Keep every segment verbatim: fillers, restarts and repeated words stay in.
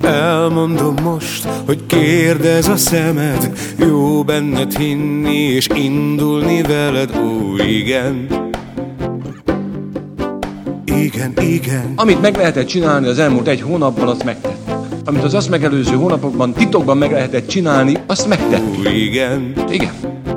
Elmondom most, hogy kérdez a szemed, jó benned hinni és indulni veled. Ó, igen. Igen, igen. Amit meg lehetett csinálni az elmúlt egy hónapban, azt megtettük. Amit az azt megelőző hónapokban titokban meg lehetett csinálni, azt megtettük. Ó, igen. Igen.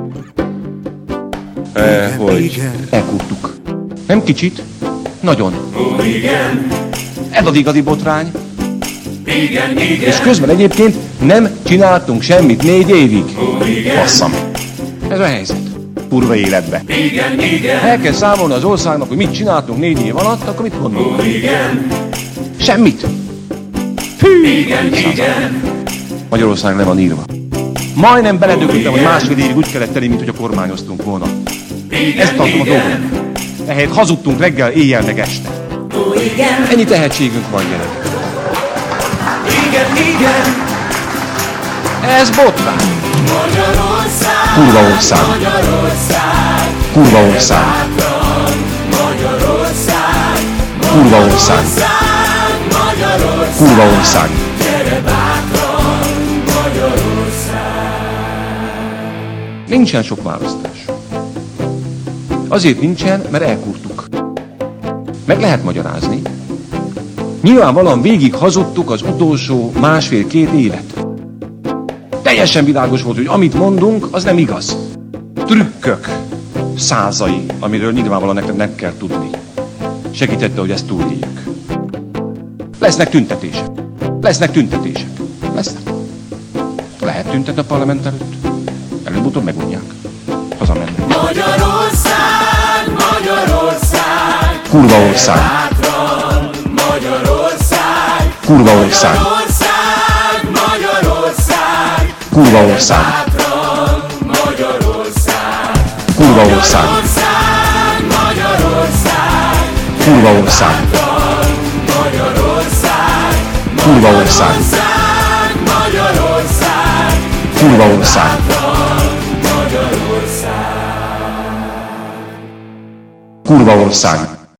Eh, hogy? Igen. Elkúrtuk. Nem kicsit, nagyon. Ó, igen. Ez az igazi botrány. Igen, igen. És közben egyébként nem csináltunk semmit négy évig. Ó, igen. Basszam. Ez a helyzet. Kurva életbe. Igen, igen. El kell számolni az országnak, hogy mit csináltunk négy év alatt, akkor mit mondunk? Ó, igen. Semmit. Fű! Igen, igen. Magyarország le van írva. Majdnem beledögöltem, hogy másfél évig úgy kellett tenni, mint hogy a kormányoztunk volna. Igen, ezt tartom a dolgom. Ehelyett hazudtunk reggel, éjjel meg este. Ó, igen. Ennyi tehetségünk van, gyerek. Igen, igen. Ez botrány. Magyarország. Kurva ország. Magyarország. Kurva ország. Magyarország. Kurva ország. Magyarország. Kurva ország. Gyere bátran, Magyarország. Nincsen sok választás. Azért nincsen, mert elkurtuk. Meg lehet magyarázni. Nyilvánvalóan végig hazudtuk az utolsó másfél-két évet. Teljesen világos volt, hogy amit mondunk, az nem igaz. Trükkök százai, amiről nyilvánvalóan nektek nem kell tudni. Segítette, hogy ezt túléljük. Lesznek tüntetések. Lesznek tüntetések. Lesznek. Lehet tüntetni a parlament előtt. Előbb-utóbb megunják. Hazamennek. Magyarország, Magyarország. Kurva ország. Bátran, Magyarország. Kurva ország. Magyarország, Magyarország. Kurva ország. Bátran, Magyarország. Kurva ország. Magyarország. Kurva ország. Magyarország. Kurva ország. Magyarország. Kurva ország. Magyarország. Kurva ország.